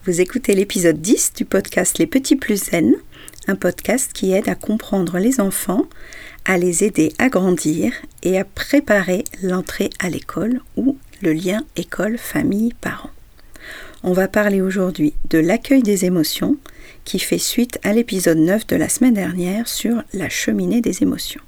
Vous écoutez l'épisode 10 du podcast Les Petits Plus Zen, un podcast qui aide à comprendre les enfants, à les aider à grandir et à préparer l'entrée à l'école ou le lien école-famille-parents. On va parler aujourd'hui de l'accueil des émotions qui fait suite à l'épisode 9 de la semaine dernière sur la cheminée des émotions.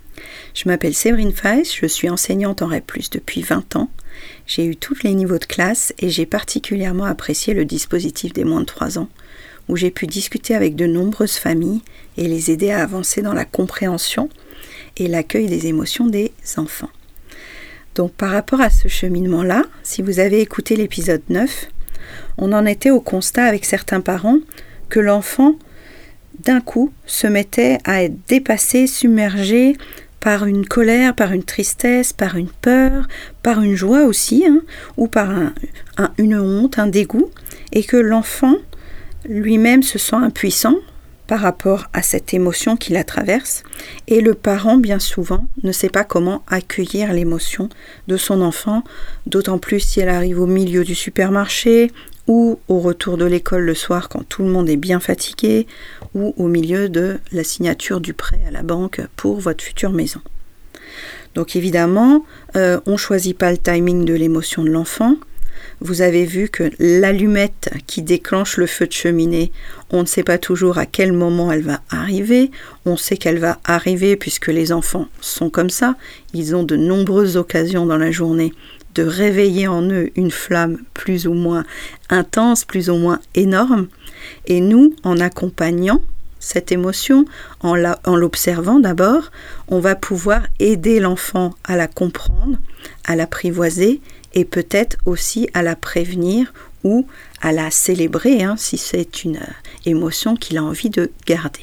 Je m'appelle Séverine Feiss, je suis enseignante en REP+ depuis 20 ans. J'ai eu tous les niveaux de classe et j'ai particulièrement apprécié le dispositif des moins de 3 ans, où j'ai pu discuter avec de nombreuses familles et les aider à avancer dans la compréhension et l'accueil des émotions des enfants. Donc par rapport à ce cheminement-là, si vous avez écouté l'épisode 9, on en était au constat avec certains parents que l'enfant, d'un coup, se mettait à être dépassé, submergé par une colère, par une tristesse, par une peur, par une joie aussi, ou par une honte, un dégoût, et que l'enfant lui-même se sent impuissant par rapport à cette émotion qui la traverse, et le parent, bien souvent, ne sait pas comment accueillir l'émotion de son enfant, d'autant plus si elle arrive au milieu du supermarché, ou au retour de l'école le soir quand tout le monde est bien fatigué, ou au milieu de la signature du prêt à la banque pour votre future maison. Donc évidemment, on ne choisit pas le timing de l'émotion de l'enfant. Vous avez vu que l'allumette qui déclenche le feu de cheminée, on ne sait pas toujours à quel moment elle va arriver. On sait qu'elle va arriver puisque les enfants sont comme ça. Ils ont de nombreuses occasions dans la journée de réveiller en eux une flamme plus ou moins intense, plus ou moins énorme. Et nous, en accompagnant cette émotion, en l'observant d'abord, on va pouvoir aider l'enfant à la comprendre, à l'apprivoiser et peut-être aussi à la prévenir ou à la célébrer si c'est une émotion qu'il a envie de garder.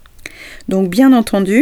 Donc bien entendu,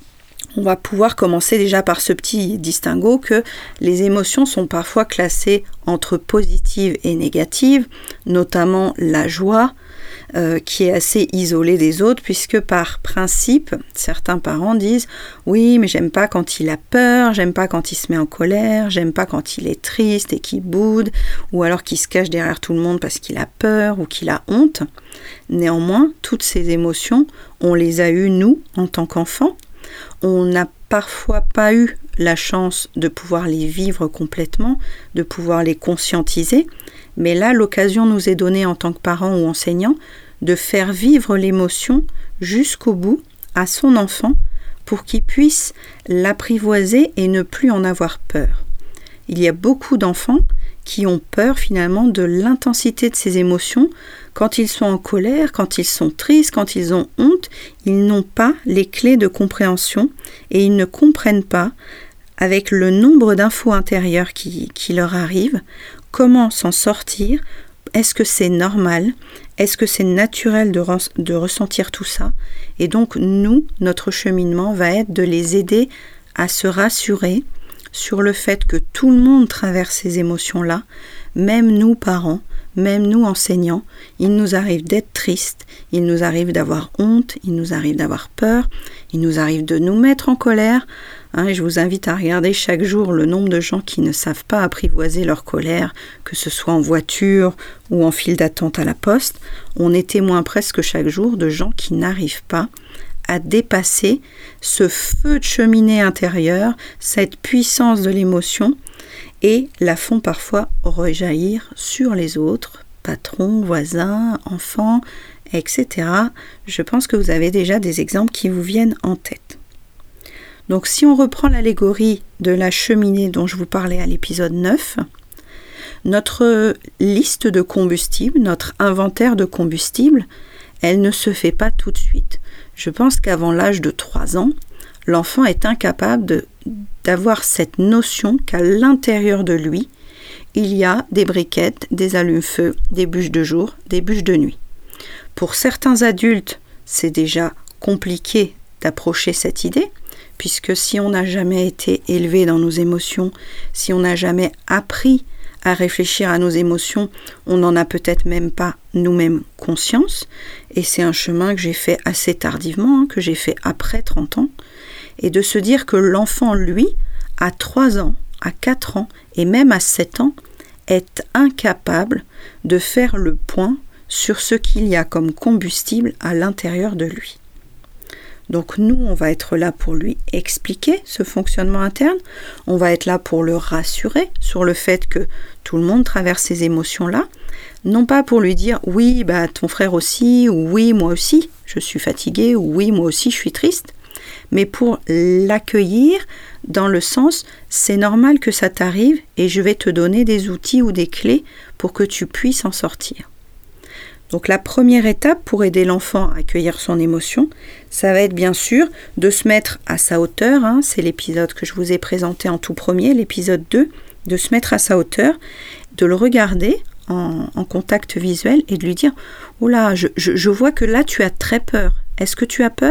on va pouvoir commencer déjà par ce petit distinguo que les émotions sont parfois classées entre positives et négatives, notamment la joie, qui est assez isolée des autres, puisque par principe, certains parents disent « Oui, mais j'aime pas quand il a peur, j'aime pas quand il se met en colère, j'aime pas quand il est triste et qu'il boude, ou alors qu'il se cache derrière tout le monde parce qu'il a peur ou qu'il a honte. » Néanmoins, toutes ces émotions, on les a eues, nous, en tant qu'enfants. On n'a parfois pas eu la chance de pouvoir les vivre complètement, de pouvoir les conscientiser, mais là, l'occasion nous est donnée en tant que parents ou enseignants de faire vivre l'émotion jusqu'au bout à son enfant pour qu'il puisse l'apprivoiser et ne plus en avoir peur. Il y a beaucoup d'enfants qui ont peur finalement de l'intensité de ces émotions. Quand ils sont en colère, quand ils sont tristes, quand ils ont honte, ils n'ont pas les clés de compréhension et ils ne comprennent pas, avec le nombre d'infos intérieures qui leur arrivent, comment s'en sortir. Est-ce que c'est normal? Est-ce que c'est naturel de ressentir tout ça? Et donc nous, notre cheminement va être de les aider à se rassurer sur le fait que tout le monde traverse ces émotions-là, même nous parents, même nous enseignants. Il nous arrive d'être tristes, il nous arrive d'avoir honte, il nous arrive d'avoir peur, il nous arrive de nous mettre en colère. Je vous invite à regarder chaque jour le nombre de gens qui ne savent pas apprivoiser leur colère, que ce soit en voiture ou en file d'attente à la poste. On est témoin presque chaque jour de gens qui n'arrivent pas à dépasser ce feu de cheminée intérieure, cette puissance de l'émotion, et la font parfois rejaillir sur les autres, patrons, voisins, enfants, etc. Je pense que vous avez déjà des exemples qui vous viennent en tête. Donc si on reprend l'allégorie de la cheminée dont je vous parlais à l'épisode 9, notre liste de combustible, notre inventaire de combustible, elle ne se fait pas tout de suite. Je pense qu'avant l'âge de 3 ans, l'enfant est incapable d'avoir cette notion qu'à l'intérieur de lui, il y a des briquettes, des allumes-feu, des bûches de jour, des bûches de nuit. Pour certains adultes, c'est déjà compliqué d'approcher cette idée, puisque si on n'a jamais été élevé dans nos émotions, si on n'a jamais appris à réfléchir à nos émotions, on n'en a peut-être même pas nous-mêmes conscience, et c'est un chemin que j'ai fait assez tardivement, que j'ai fait après 30 ans, et de se dire que l'enfant, lui, à 3 ans, à 4 ans, et même à 7 ans, est incapable de faire le point sur ce qu'il y a comme combustible à l'intérieur de lui. Donc nous, on va être là pour lui expliquer ce fonctionnement interne, on va être là pour le rassurer sur le fait que tout le monde traverse ces émotions-là, non pas pour lui dire « oui, ton frère aussi » ou « oui, moi aussi, je suis fatiguée » ou « oui, moi aussi, je suis triste », mais pour l'accueillir dans le sens « c'est normal que ça t'arrive et je vais te donner des outils ou des clés pour que tu puisses en sortir ». Donc la première étape pour aider l'enfant à accueillir son émotion, ça va être bien sûr de se mettre à sa hauteur, c'est l'épisode que je vous ai présenté en tout premier, l'épisode 2, de se mettre à sa hauteur, de le regarder en contact visuel et de lui dire « Oula, je vois que là tu as très peur, est-ce que tu as peur ?»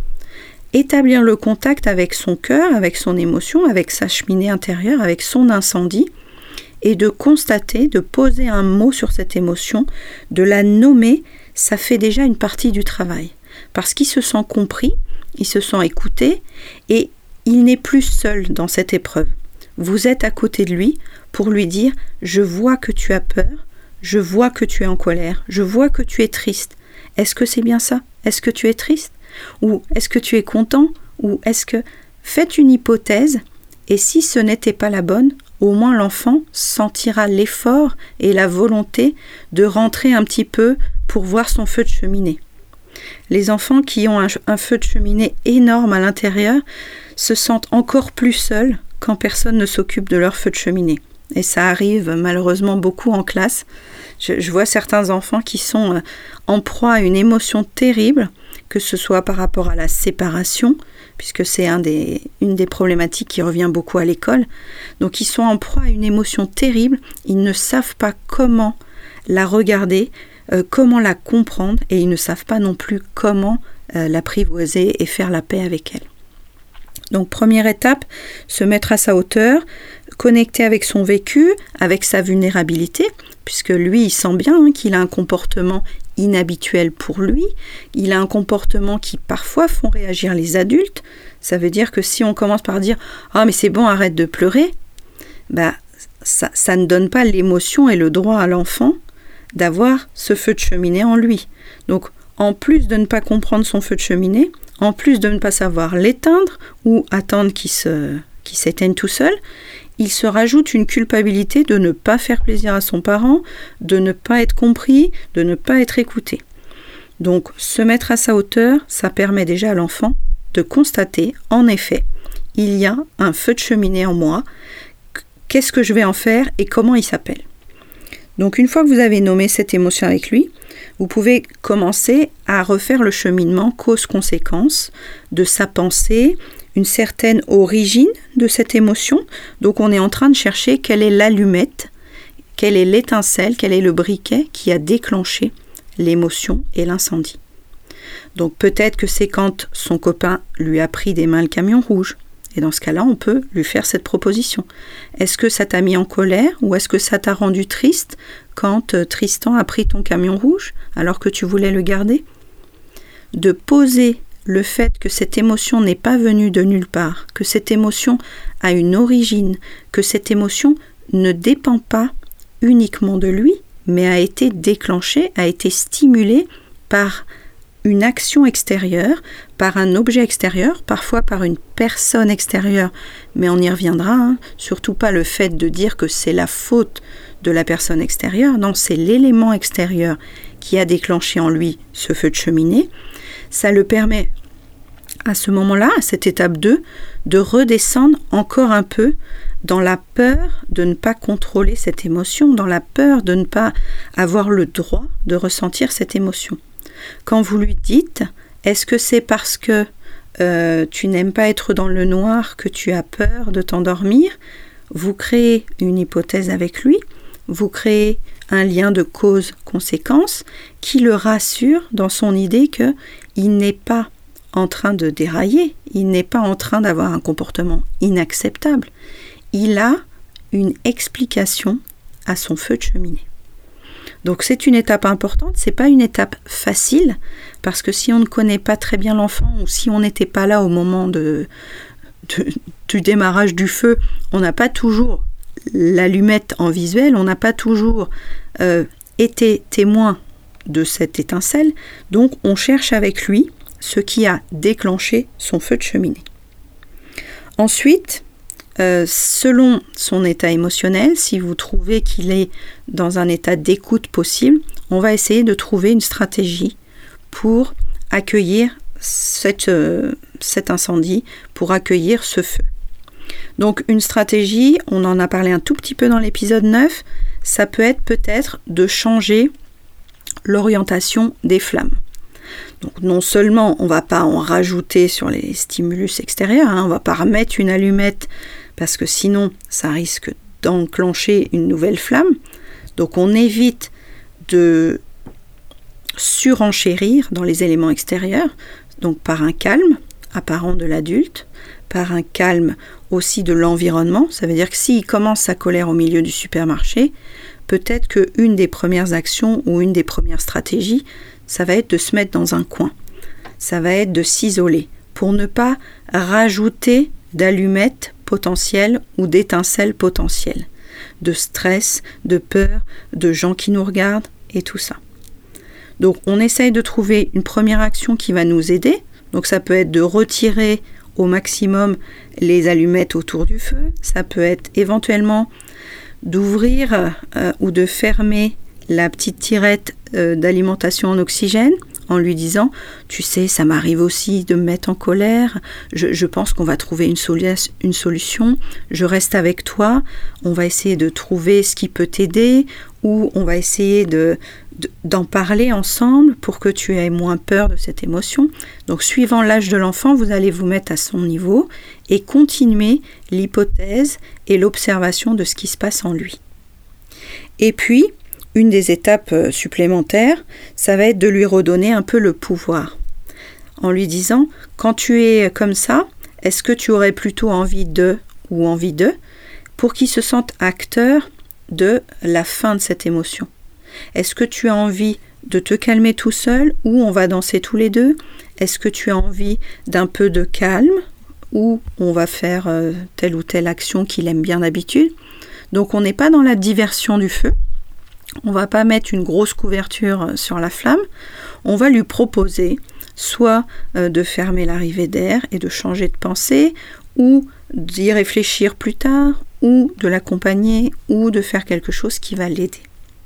Établir le contact avec son cœur, avec son émotion, avec sa cheminée intérieure, avec son incendie, et de constater, de poser un mot sur cette émotion, de la nommer, ça fait déjà une partie du travail. Parce qu'il se sent compris, il se sent écouté, et il n'est plus seul dans cette épreuve. Vous êtes à côté de lui pour lui dire « Je vois que tu as peur, je vois que tu es en colère, je vois que tu es triste. Est-ce que c'est bien ça? Est-ce que tu es triste? Ou est-ce que tu es content? Ou est-ce que... » Faites une hypothèse, et si ce n'était pas la bonne, au moins l'enfant sentira l'effort et la volonté de rentrer un petit peu pour voir son feu de cheminée. Les enfants qui ont un feu de cheminée énorme à l'intérieur se sentent encore plus seuls quand personne ne s'occupe de leur feu de cheminée. Et ça arrive malheureusement beaucoup en classe. Je vois certains enfants qui sont en proie à une émotion terrible, que ce soit par rapport à la séparation, puisque c'est une des problématiques qui revient beaucoup à l'école. Donc ils sont en proie à une émotion terrible, ils ne savent pas comment la regarder, comment la comprendre, et ils ne savent pas non plus comment l'apprivoiser et faire la paix avec elle. Donc première étape, se mettre à sa hauteur, connecter avec son vécu, avec sa vulnérabilité, puisque lui il sent bien qu'il a un comportement inhabituel pour lui, il a un comportement qui parfois font réagir les adultes. Ça veut dire que si on commence par dire « Ah mais c'est bon, arrête de pleurer », ça ne donne pas l'émotion et le droit à l'enfant d'avoir ce feu de cheminée en lui. Donc en plus de ne pas comprendre son feu de cheminée, en plus de ne pas savoir l'éteindre ou attendre qu'il s'éteigne tout seul, il se rajoute une culpabilité de ne pas faire plaisir à son parent, de ne pas être compris, de ne pas être écouté. Donc, se mettre à sa hauteur, ça permet déjà à l'enfant de constater, en effet, il y a un feu de cheminée en moi, qu'est-ce que je vais en faire et comment il s'appelle. Donc, une fois que vous avez nommé cette émotion avec lui, vous pouvez commencer à refaire le cheminement cause-conséquence de sa pensée, une certaine origine de cette émotion. Donc on est en train de chercher quelle est l'allumette, quelle est l'étincelle, quel est le briquet qui a déclenché l'émotion et l'incendie. Donc peut-être que c'est quand son copain lui a pris des mains le camion rouge. Et dans ce cas-là, on peut lui faire cette proposition. Est-ce que ça t'a mis en colère ou est-ce que ça t'a rendu triste quand Tristan a pris ton camion rouge alors que tu voulais le garder? De poser le fait que cette émotion n'est pas venue de nulle part, que cette émotion a une origine, que cette émotion ne dépend pas uniquement de lui, mais a été déclenchée, a été stimulée par une action extérieure, par un objet extérieur, parfois par une personne extérieure, mais on y reviendra, surtout pas le fait de dire que c'est la faute de la personne extérieure, non, c'est l'élément extérieur qui a déclenché en lui ce feu de cheminée. Ça le permet, à ce moment-là, à cette étape 2, de redescendre encore un peu dans la peur de ne pas contrôler cette émotion, dans la peur de ne pas avoir le droit de ressentir cette émotion. Quand vous lui dites, est-ce que c'est parce que tu n'aimes pas être dans le noir que tu as peur de t'endormir? Vous créez une hypothèse avec lui, vous créez un lien de cause-conséquence qui le rassure dans son idée qu'il n'est pas en train de dérailler, il n'est pas en train d'avoir un comportement inacceptable. Il a une explication à son feu de cheminée. Donc c'est une étape importante, c'est pas une étape facile, parce que si on ne connaît pas très bien l'enfant ou si on n'était pas là au moment du démarrage du feu, on n'a pas toujours l'allumette en visuel, on n'a pas toujours été témoin de cette étincelle. Donc on cherche avec lui ce qui a déclenché son feu de cheminée. Ensuite, selon son état émotionnel, si vous trouvez qu'il est dans un état d'écoute possible, on va essayer de trouver une stratégie pour accueillir cet incendie, pour accueillir ce feu. Donc une stratégie, on en a parlé un tout petit peu dans l'épisode 9, ça peut être peut-être de changer l'orientation des flammes. Donc non seulement on ne va pas en rajouter sur les stimulus extérieurs, on ne va pas remettre une allumette parce que sinon ça risque d'enclencher une nouvelle flamme. Donc on évite de surenchérir dans les éléments extérieurs, donc par un calme apparent de l'adulte, par un calme aussi de l'environnement. Ça veut dire que s'il commence sa colère au milieu du supermarché, peut-être qu'une des premières actions ou une des premières stratégies, ça va être de se mettre dans un coin. Ça va être de s'isoler pour ne pas rajouter d'allumettes potentielles ou d'étincelles potentielles, de stress, de peur, de gens qui nous regardent et tout ça. Donc on essaye de trouver une première action qui va nous aider. Donc ça peut être de retirer au maximum les allumettes autour du feu. Ça peut être éventuellement d'ouvrir ou de fermer la petite tirette d'alimentation en oxygène en lui disant « Tu sais, ça m'arrive aussi de me mettre en colère, je pense qu'on va trouver une solution, je reste avec toi, on va essayer de trouver ce qui peut t'aider ou on va essayer d'en parler ensemble pour que tu aies moins peur de cette émotion. » Donc suivant l'âge de l'enfant, vous allez vous mettre à son niveau et continuer l'hypothèse et l'observation de ce qui se passe en lui. Et puis, une des étapes supplémentaires, ça va être de lui redonner un peu le pouvoir. En lui disant, quand tu es comme ça, est-ce que tu aurais plutôt envie de ou envie de, pour qu'il se sente acteur de la fin de cette émotion. Est-ce que tu as envie de te calmer tout seul ou on va danser tous les deux? Est-ce que tu as envie d'un peu de calme ou on va faire telle ou telle action qu'il aime bien d'habitude? Donc on n'est pas dans la diversion du feu. On ne va pas mettre une grosse couverture sur la flamme, on va lui proposer soit de fermer l'arrivée d'air et de changer de pensée, ou d'y réfléchir plus tard, ou de l'accompagner, ou de faire quelque chose qui va l'aider.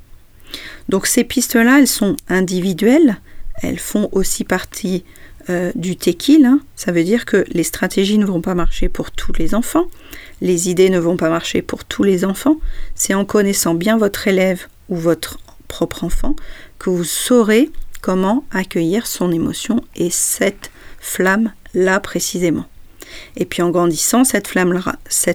Donc ces pistes-là, elles sont individuelles, elles font aussi partie du TEKIL, ça veut dire que les stratégies ne vont pas marcher pour tous les enfants, les idées ne vont pas marcher pour tous les enfants, c'est en connaissant bien votre élève ou votre propre enfant, que vous saurez comment accueillir son émotion et cette flamme-là précisément. Et puis en grandissant, cette flamme-là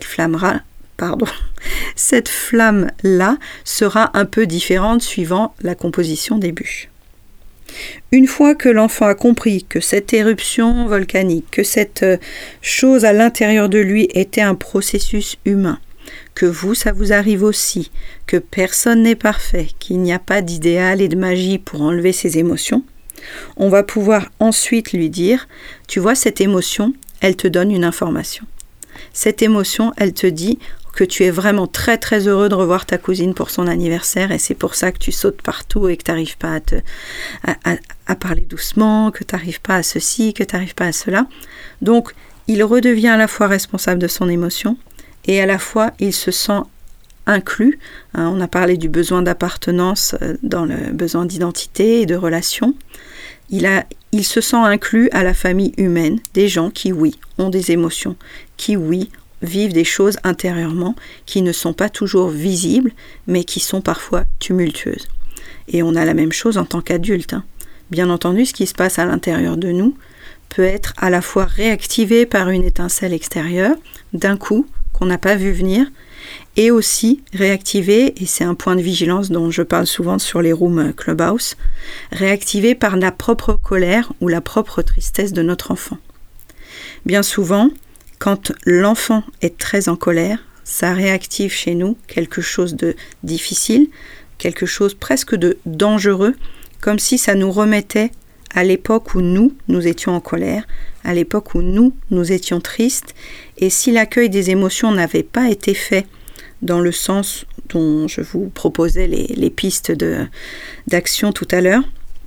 sera un peu différente suivant la composition des bûches. Une fois que l'enfant a compris que cette éruption volcanique, que cette chose à l'intérieur de lui était un processus humain, que ça vous arrive aussi, que personne n'est parfait, qu'il n'y a pas d'idéal et de magie pour enlever ses émotions, on va pouvoir ensuite lui dire, tu vois, cette émotion, elle te donne une information. Cette émotion, elle te dit que tu es vraiment très très heureux de revoir ta cousine pour son anniversaire et c'est pour ça que tu sautes partout et que tu n'arrives pas à parler doucement, que tu n'arrives pas à ceci, que tu n'arrives pas à cela. Donc, il redevient à la fois responsable de son émotion et à la fois il se sent inclus. On a parlé du besoin d'appartenance dans le besoin d'identité et de relation. Il se sent inclus à la famille humaine, des gens qui, oui, ont des émotions, qui, oui, vivent des choses intérieurement, qui ne sont pas toujours visibles, mais qui sont parfois tumultueuses. Et on a la même chose en tant qu'adulte. Bien entendu, ce qui se passe à l'intérieur de nous peut être à la fois réactivé par une étincelle extérieure, d'un coup, qu'on n'a pas vu venir, et aussi réactivé, et c'est un point de vigilance dont je parle souvent sur les rooms Clubhouse, réactivé par la propre colère ou la propre tristesse de notre enfant. Bien souvent, quand l'enfant est très en colère, ça réactive chez nous quelque chose de difficile, quelque chose presque de dangereux, comme si ça nous remettait à l'époque où nous étions en colère, à l'époque où nous étions tristes, et si l'accueil des émotions n'avait pas été fait dans le sens dont je vous proposais les pistes d'action tout à l'heure.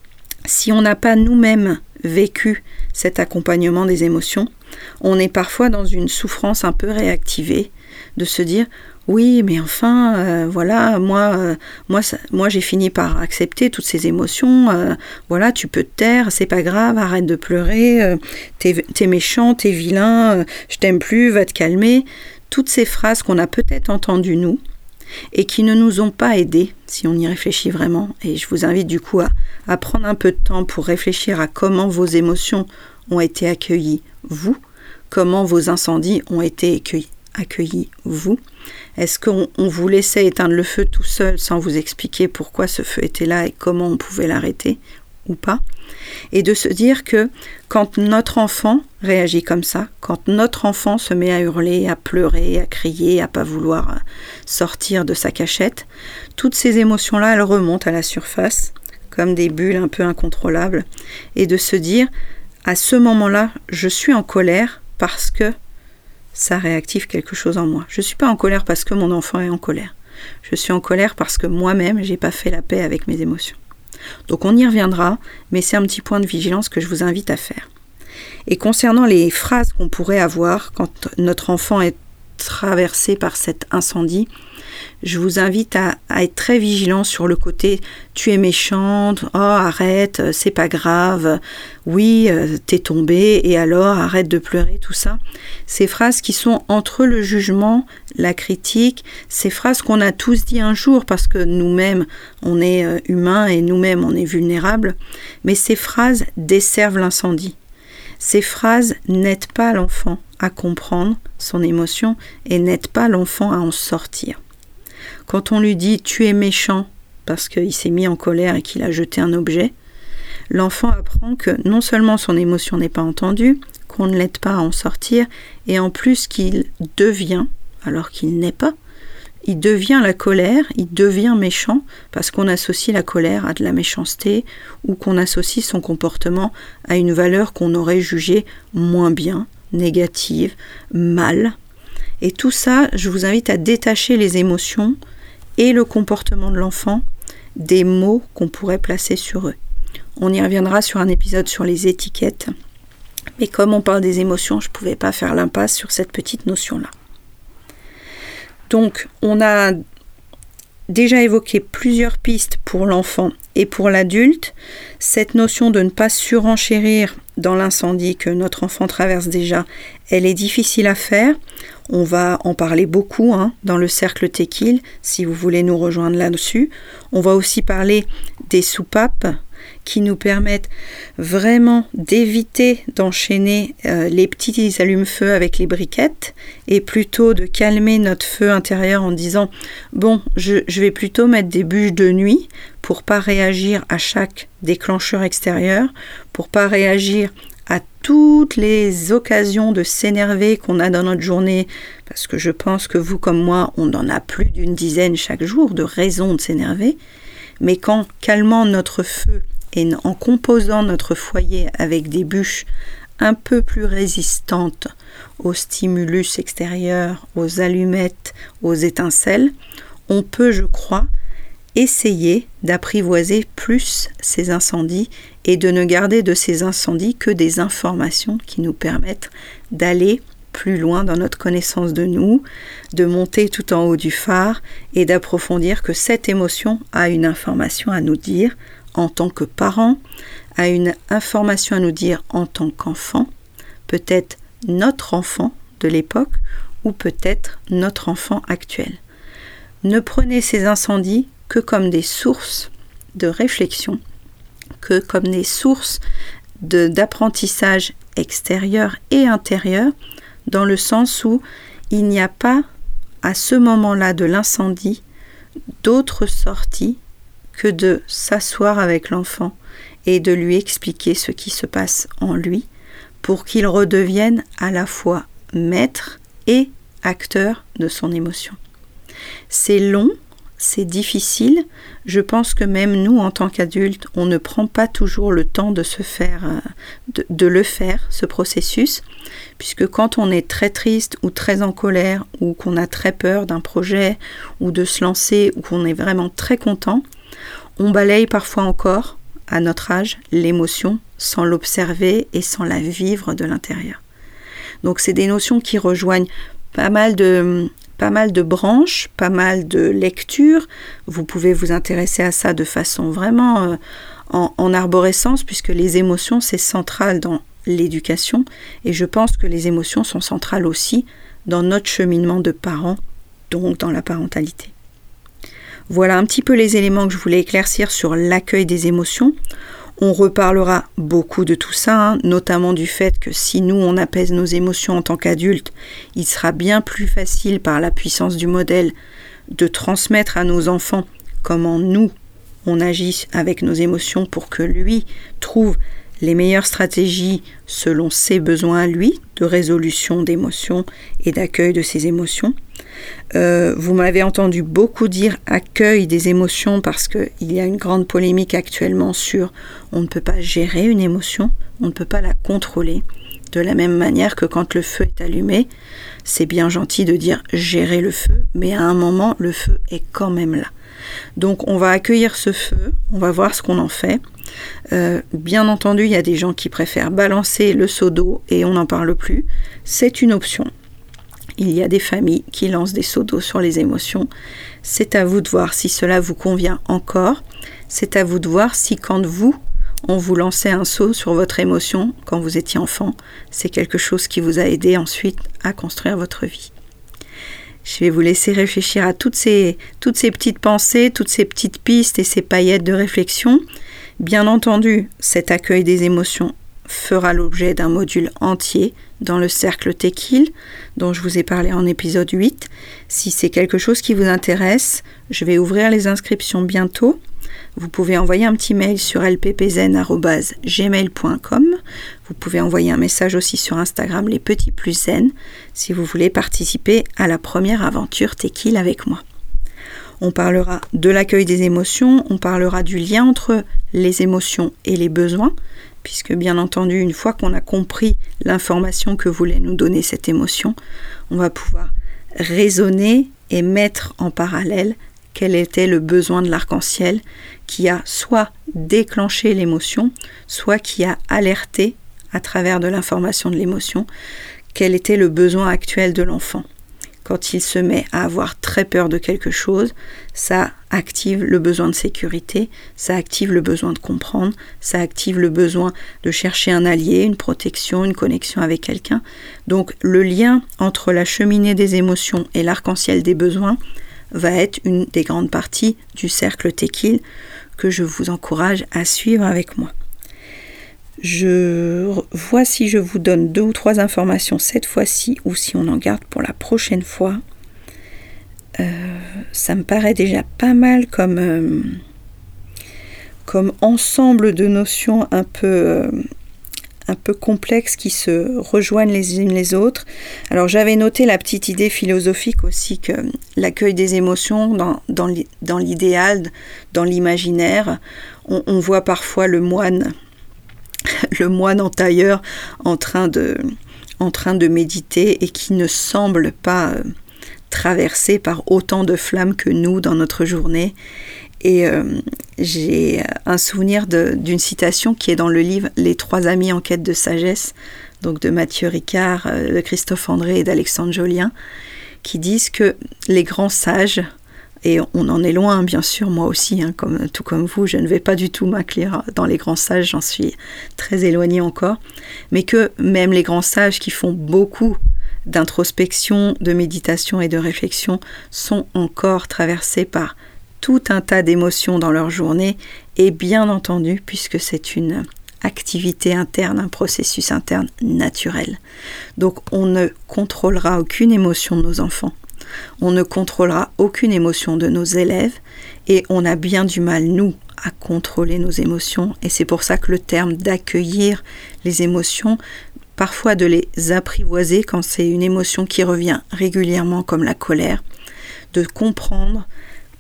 Si on n'a pas nous-mêmes vécu cet accompagnement des émotions, on est parfois dans une souffrance un peu réactivée, de se dire « oui, mais enfin, voilà, moi j'ai fini par accepter toutes ces émotions, voilà, tu peux te taire, c'est pas grave, arrête de pleurer, t'es méchant, t'es vilain, je t'aime plus, va te calmer ». Toutes ces phrases qu'on a peut-être entendues nous, et qui ne nous ont pas aidés, si on y réfléchit vraiment. Et je vous invite du coup à prendre un peu de temps pour réfléchir à comment vos émotions ont été accueillies, vous, comment vos incendies ont été accueillis, vous. Est-ce qu'on vous laissait éteindre le feu tout seul sans vous expliquer pourquoi ce feu était là et comment on pouvait l'arrêter ou pas? Et de se dire que quand notre enfant réagit comme ça, quand notre enfant se met à hurler, à pleurer, à crier, à pas vouloir sortir de sa cachette, toutes ces émotions-là, elles remontent à la surface comme des bulles un peu incontrôlables, et de se dire, à ce moment-là, je suis en colère parce que ça réactive quelque chose en moi. Je ne suis pas en colère parce que mon enfant est en colère. Je suis en colère parce que moi-même, je n'ai pas fait la paix avec mes émotions. Donc on y reviendra, mais c'est un petit point de vigilance que je vous invite à faire. Et concernant les phrases qu'on pourrait avoir quand notre enfant est traversé par cet incendie, je vous invite à être très vigilant sur le côté « tu es méchante, oh arrête, c'est pas grave, oui, t'es tombée, et alors arrête de pleurer », tout ça. Ces phrases qui sont entre le jugement, la critique, ces phrases qu'on a tous dit un jour parce que nous-mêmes, on est humains et nous-mêmes, on est vulnérables, mais ces phrases desservent l'incendie. Ces phrases n'aident pas l'enfant à comprendre son émotion et n'aident pas l'enfant à en sortir. Quand on lui dit « tu es méchant » parce qu'il s'est mis en colère et qu'il a jeté un objet, l'enfant apprend que non seulement son émotion n'est pas entendue, qu'on ne l'aide pas à en sortir, et en plus qu'il devient, alors qu'il n'est pas, il devient la colère, il devient méchant parce qu'on associe la colère à de la méchanceté ou qu'on associe son comportement à une valeur qu'on aurait jugée moins bien, négative, mal. Et tout ça, je vous invite à détacher les émotions et le comportement de l'enfant des mots qu'on pourrait placer sur eux. On y reviendra sur un épisode sur les étiquettes, mais comme on parle des émotions, je ne pouvais pas faire l'impasse sur cette petite notion-là. Donc, on a déjà évoqué plusieurs pistes pour l'enfant et pour l'adulte. Cette notion de ne pas surenchérir dans l'incendie que notre enfant traverse déjà, elle est difficile à faire. On va en parler beaucoup dans le cercle Tequil, si vous voulez nous rejoindre là-dessus. On va aussi parler des soupapes qui nous permettent vraiment d'éviter d'enchaîner les petits allumes-feu avec les briquettes et plutôt de calmer notre feu intérieur en disant « bon, je vais plutôt mettre des bûches de nuit pour pas réagir à chaque déclencheur extérieur, pour pas réagir à toutes les occasions de s'énerver qu'on a dans notre journée, parce que je pense que vous comme moi, on en a plus d'une dizaine chaque jour de raisons de s'énerver, mais qu'en calmant notre feu et en composant notre foyer avec des bûches un peu plus résistantes aux stimulus extérieurs, aux allumettes, aux étincelles, on peut, je crois, essayer d'apprivoiser plus ces incendies et de ne garder de ces incendies que des informations qui nous permettent d'aller plus loin dans notre connaissance de nous, de monter tout en haut du phare et d'approfondir que cette émotion a une information à nous dire en tant que parent, a une information à nous dire en tant qu'enfant, peut-être notre enfant de l'époque ou peut-être notre enfant actuel. Ne prenez ces incendies que comme des sources de réflexion, que comme des sources d'apprentissage extérieur et intérieur, dans le sens où il n'y a pas, à ce moment-là de l'incendie, d'autre sortie que de s'asseoir avec l'enfant et de lui expliquer ce qui se passe en lui pour qu'il redevienne à la fois maître et acteur de son émotion. C'est long c'est difficile. Je pense que même nous, en tant qu'adultes, on ne prend pas toujours le temps de le faire, ce processus, puisque quand on est très triste ou très en colère, ou qu'on a très peur d'un projet, ou de se lancer, ou qu'on est vraiment très content, on balaye parfois encore, à notre âge, l'émotion, sans l'observer et sans la vivre de l'intérieur. Donc c'est des notions qui rejoignent pas mal de branches, pas mal de lectures. Vous pouvez vous intéresser à ça de façon vraiment en arborescence, puisque les émotions, c'est central dans l'éducation. Et je pense que les émotions sont centrales aussi dans notre cheminement de parents, donc dans la parentalité. Voilà un petit peu les éléments que je voulais éclaircir sur l'accueil des émotions. On reparlera beaucoup de tout ça, notamment du fait que si nous, on apaise nos émotions en tant qu'adultes, il sera bien plus facile par la puissance du modèle de transmettre à nos enfants comment nous, on agit avec nos émotions pour que lui trouve les meilleures stratégies selon ses besoins à lui, de résolution d'émotions et d'accueil de ses émotions. Vous m'avez entendu beaucoup dire accueil des émotions parce qu'il y a une grande polémique actuellement sur on ne peut pas gérer une émotion, on ne peut pas la contrôler. De la même manière que quand le feu est allumé, c'est bien gentil de dire gérer le feu, mais à un moment, le feu est quand même là. Donc on va accueillir ce feu, on va voir ce qu'on en fait. Bien entendu, il y a des gens qui préfèrent balancer le seau d'eau et on n'en parle plus. C'est une option. Il y a des familles qui lancent des seaux d'eau sur les émotions. C'est à vous de voir si cela vous convient encore. C'est à vous de voir si quand on vous lançait un seau sur votre émotion quand vous étiez enfant, c'est quelque chose qui vous a aidé ensuite à construire votre vie. Je vais vous laisser réfléchir à toutes ces petites pensées, toutes ces petites pistes et ces paillettes de réflexion. Bien entendu, cet accueil des émotions fera l'objet d'un module entier dans le cercle Tequil, dont je vous ai parlé en épisode 8. Si c'est quelque chose qui vous intéresse, je vais ouvrir les inscriptions bientôt. Vous pouvez envoyer un petit mail sur lppzen@gmail.com. Vous pouvez envoyer un message aussi sur Instagram, les petits plus zen, si vous voulez participer à la première aventure Tequil avec moi. On parlera de l'accueil des émotions, on parlera du lien entre les émotions et les besoins, puisque bien entendu, une fois qu'on a compris l'information que voulait nous donner cette émotion, on va pouvoir raisonner et mettre en parallèle quel était le besoin de l'arc-en-ciel qui a soit déclenché l'émotion, soit qui a alerté à travers de l'information de l'émotion quel était le besoin actuel de l'enfant. Quand il se met à avoir très peur de quelque chose, ça active le besoin de sécurité, ça active le besoin de comprendre, ça active le besoin de chercher un allié, une protection, une connexion avec quelqu'un. Donc le lien entre la cheminée des émotions et l'arc-en-ciel des besoins va être une des grandes parties du cercle Tequil que je vous encourage à suivre avec moi. Je vois si je vous donne 2 ou 3 informations cette fois-ci ou si on en garde pour la prochaine fois. Ça me paraît déjà pas mal comme ensemble de notions un peu complexes qui se rejoignent les unes les autres. Alors j'avais noté la petite idée philosophique aussi que l'accueil des émotions dans l'idéal, dans l'imaginaire, on voit parfois le moine en tailleur en train de méditer et qui ne semble pas traversé par autant de flammes que nous dans notre journée. Et j'ai un souvenir d'une citation qui est dans le livre « Les 3 amis en quête de sagesse », donc de Mathieu Ricard, de Christophe André et d'Alexandre Jolien, qui disent que les grands sages, et on en est loin bien sûr, moi aussi, tout comme vous, je ne vais pas du tout m'inclure dans les grands sages, j'en suis très éloignée encore, mais que même les grands sages qui font beaucoup d'introspection, de méditation et de réflexion sont encore traversés par tout un tas d'émotions dans leur journée, et bien entendu, puisque c'est une activité interne, un processus interne naturel. Donc on ne contrôlera aucune émotion de nos enfants, on ne contrôlera aucune émotion de nos élèves, et on a bien du mal, nous, à contrôler nos émotions, et c'est pour ça que le terme d'accueillir les émotions, parfois de les apprivoiser quand c'est une émotion qui revient régulièrement comme la colère, de comprendre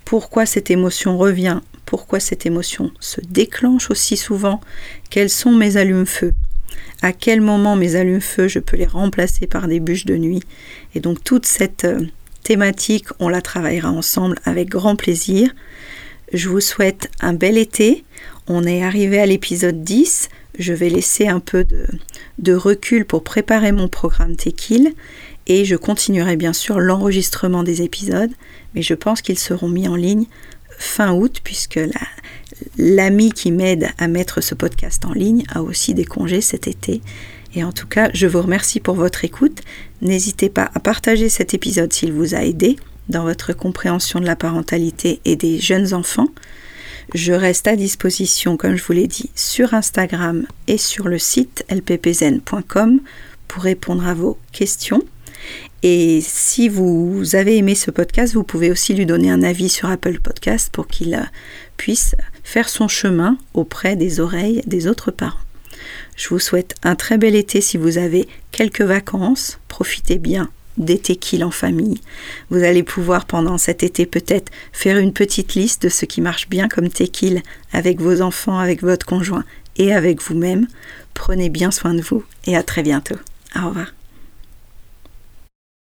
pourquoi cette émotion revient, pourquoi cette émotion se déclenche aussi souvent, quels sont mes allumes-feu, à quel moment mes allumes-feu, je peux les remplacer par des bûches de nuit. Et donc toute cette thématique, on la travaillera ensemble avec grand plaisir. Je vous souhaite un bel été. On est arrivé à l'épisode 10. Je vais laisser un peu de recul pour préparer mon programme Tequil. Et je continuerai bien sûr l'enregistrement des épisodes. Mais je pense qu'ils seront mis en ligne fin août, puisque l'ami qui m'aide à mettre ce podcast en ligne a aussi des congés cet été. Et en tout cas, je vous remercie pour votre écoute. N'hésitez pas à partager cet épisode s'il vous a aidé dans votre compréhension de la parentalité et des jeunes enfants. Je reste à disposition, comme je vous l'ai dit, sur Instagram et sur le site lppzen.com pour répondre à vos questions. Et si vous avez aimé ce podcast, vous pouvez aussi lui donner un avis sur Apple Podcast pour qu'il puisse faire son chemin auprès des oreilles des autres parents. Je vous souhaite un très bel été si vous avez quelques vacances. Profitez bien des tequils en famille. Vous allez pouvoir pendant cet été peut-être faire une petite liste de ce qui marche bien comme tequil avec vos enfants, avec votre conjoint et avec vous-même. Prenez bien soin de vous et à très bientôt. Au revoir.